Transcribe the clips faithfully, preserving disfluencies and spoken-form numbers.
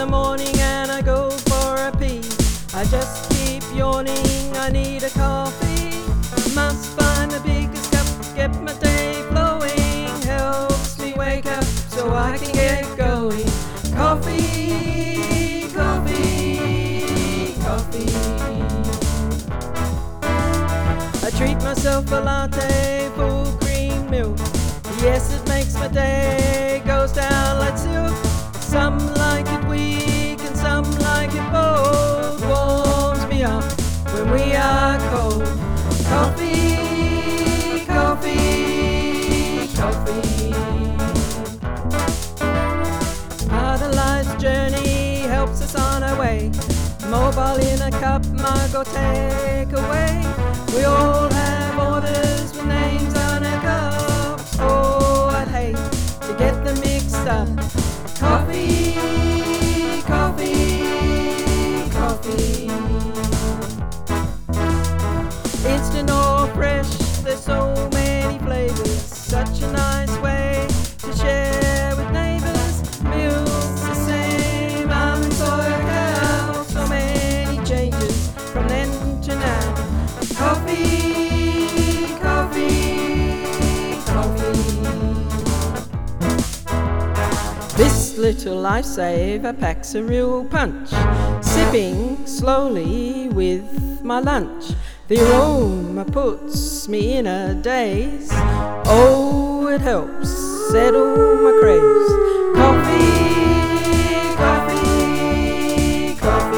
the morning and I go for a pee. I just keep yawning, I need a coffee. Must find the biggest cup, get my day flowing. Helps me wake up so I can get going. Coffee, coffee, coffee. I treat myself a latte, full cream milk. Yes, it makes my day, goes down like silk. Some like it weak and some like it bold. Warms me up when we are cold. Coffee, coffee, coffee. Part of life's journey helps us on our way. Mobile in a cup, mug or take away. We all have orders with names on our cups. Oh, I'd hate to get them mixed up. Coffee, coffee, coffee. Instant or fresh, there's so many flavors. Such a nice way to share with neighbors. Milk's the same, almond, soy, cow. So many changes from then to now. Coffee, coffee, coffee. This little lifesaver packs a real punch. Sipping slowly with my lunch. The aroma puts me in a daze. Oh, it helps settle my craze. Coffee, coffee,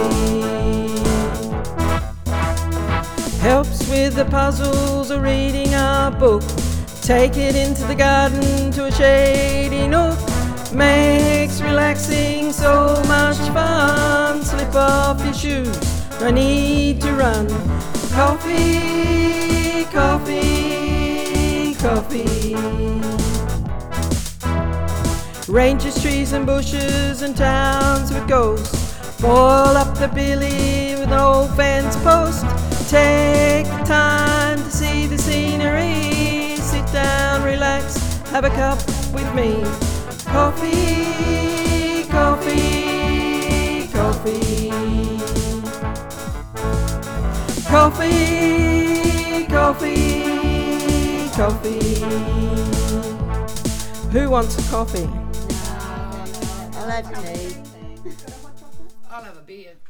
coffee. Helps with the puzzles of reading a book. Take it into the garden to a shady nook. Makes relaxing so much fun. Slip off your shoes, no need to run. Coffee, coffee, coffee. Ranges, trees and bushes and towns with ghosts. Boil up the billy with an old fence post. Take the time to see the scenery. Sit down, relax, have a cup with me. Coffee, coffee, coffee. Coffee, coffee, coffee. Who wants a coffee? I'll have tea. I'll have a beer.